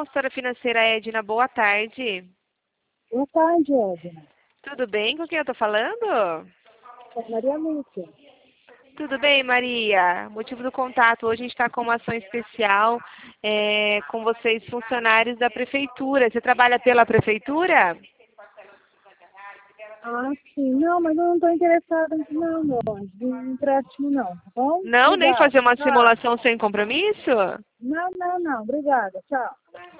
consultora financeira Edna, boa tarde. Boa tarde, Edna. Tudo bem? Com quem eu estou falando? É Maria Lúcia. Tudo bem, Maria? Motivo do contato, hoje a gente está com uma ação especial com vocês, funcionários da Prefeitura. Você trabalha pela Prefeitura? Ah, sim. Não, mas eu não estou interessada não, meu anjo, em empréstimo não, tá bom? Não, nem Obrigada. fazer uma Tchau. simulação sem compromisso? Não. Obrigada. Tchau.